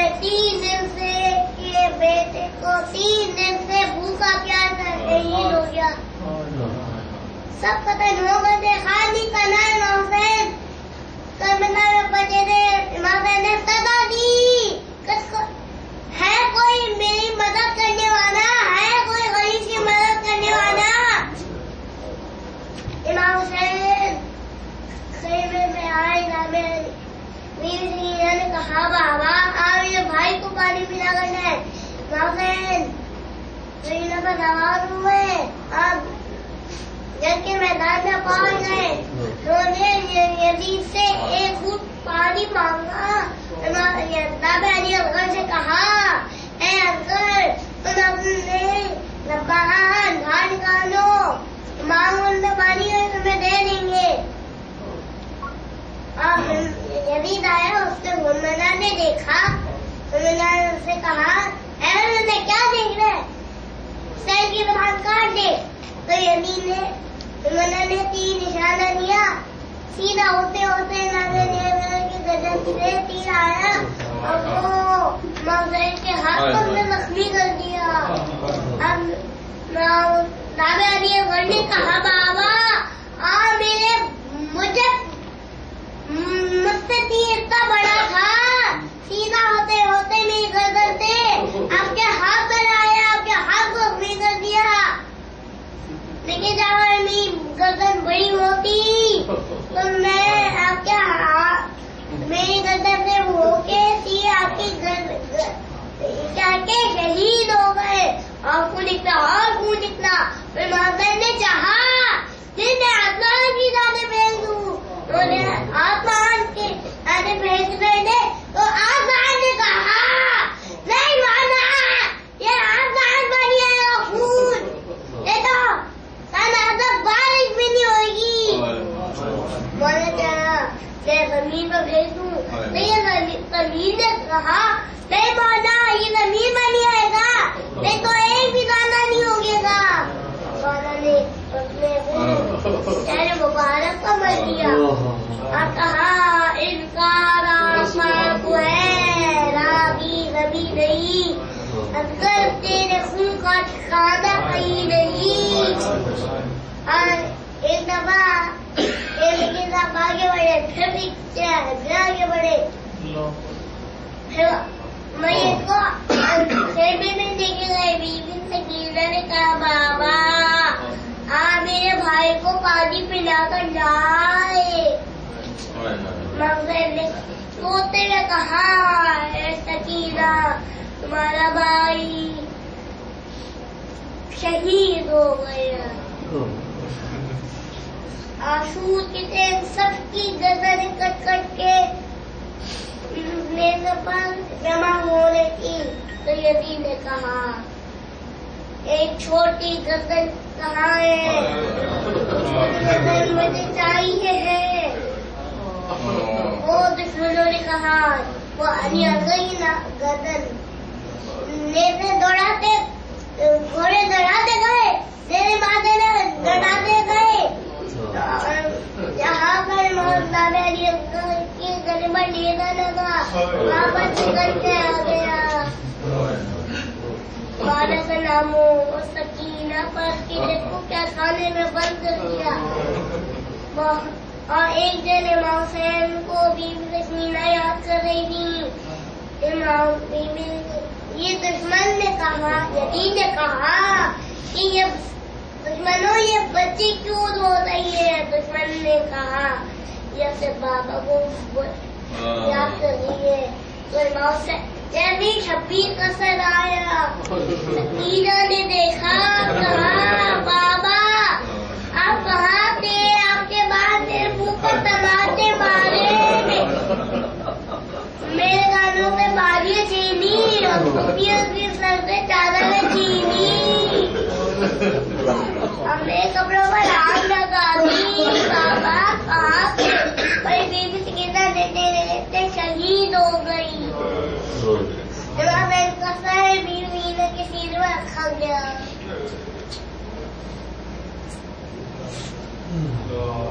3 दिन से के बेटे को 3 दिन से भूखा प्यासा शहीद हो गया। सब खत्म हो गए थे, खाली कनाल हुसैन कर्बला में बचे थे। इमाम हुसैन ने सदा दी, है कोई मेरी मदद करने वाला, है कोई गरीब की मदद करने वाला। इमाम हुसैन खैमे में आए ना, मेरी ने कहा बाबा आप मेरे भाई को पानी पिला करना है। इमाम हुसैन मेरी नफा नवाज हुए, आप जंग के मैदान में पहुंच गए। उन्होंने यजीद से 1 घूंट पानी मांगा। दादा अली असगर से कहा, ए असगर तुम अपने बाहर बाहर निकालो, मांग उनमें पानी है तुम्हें दे देंगे। अब यजीद आया, उसके हुनमना ने देखा, हुनमना ने उससे कहा, ऐ क्या देख रहे, सर की जबान काट दे। तो यजीद ने हुनमना ने 3 निशाना दिया, सीधा होते होते नाज़े की गर्दन से तीर आया और वो मौसैन के हाथ पर में जख्मी कर दिया। अब दादा अली असगर ने कहा बाबा आप मुझसे तीर इतना बड़ा था, सीधा होते होते मेरी गर्दन से आपके हाथ पर आया, आपके हाथ को जख्मी कर दिया। लेकिन जब मेरी गर्दन बड़ी होती तो मैं आपके मेरी गर्दन से होके तीर आपकी जाके शहीद हो गए। और खून निकला और खून निकला। फिर हुसैन ने चाहा जिसने आसमान की जाने फेंक दूं, उन्होंने आसमान के जाने फेंक देने, तो आसमान ने कहा नहीं माना, ये आसमान बनिएगा खून, ये तो तनाज़त बारिश भी नहीं होगी। मैंने कहा मैं जमीन पर भेज दूं, तो ये जमीन ने कहा नहीं माना, ये जमीन बनी आएगा, नहीं तो एक भी दाना नहीं होगेगा। माना ने उसने मुबारक को मर दिया और कहा इनका आसमान को है रागी कभी नहीं, अगर तेरे खून का ठिकाना कहीं नहीं। और एक दफा लेकिन आप आगे बढ़े, फिर भी आगे बढ़े, फिर मैयत को खेबे में देखे गए। बीबी सकीना ने कहा बाबा आप मेरे भाई को पानी पिला कर जाए। मगर ने सोते हुए कहा सकीना तुम्हारा भाई शहीद हो गया। आंसू के तेज सबकी गर्दन कट कट के मेरे पर जमा हो रही थी। तो यजीद ने कहा एक छोटी गर्दन कहाँ है, छोटी गर्दन मुझे चाहिए है। वो दुश्मनों ने कहा वो अली गई ना गर्दन लेते दौड़ाते, घोड़े दौड़ाते गए, मेरे माथे ने दौड़ाते गए। यहाँ पर मोहम्मद अली की गले में लेना लगा, वहाँ पर चिकन के आ गया। बालक नामो और सकीना पर किले को क्या खाने में बंद कर दिया। और एक दिन इमाम हुसैन को बीबी सकीना याद कर रही थी। इमाम बीबी ये दुश्मन ने कहा, यजीद ने कहा कि ये दुश्मनों ये बच्ची क्यों रो रही है। दुश्मन ने कहा ये अपने बाबा को याद कर रही है। तो इमाम से जैसे 26 कसर आया, सकीना ने देखा, कहा बाबा आप कहाँ थे, आपके बाद मेरे मुंह पर टमाटे मारे, मेरे कानों में बालियां छीनी और उसके सर पे चादर में छीनी, हमने कपड़ों पर आग लगा दी। बाबा कहाँ थे, बड़ी बीबी सकीना देते शहीद हो गई। बीवी ने किसी ने रखा गया।